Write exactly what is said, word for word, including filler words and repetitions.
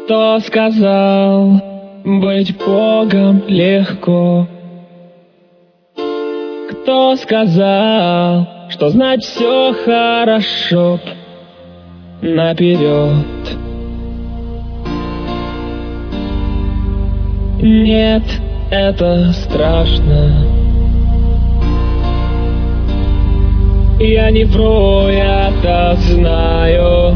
Кто сказал, быть Богом легко? Кто сказал, что знать все хорошо наперед? Нет, это страшно. Я не вру, я так знаю.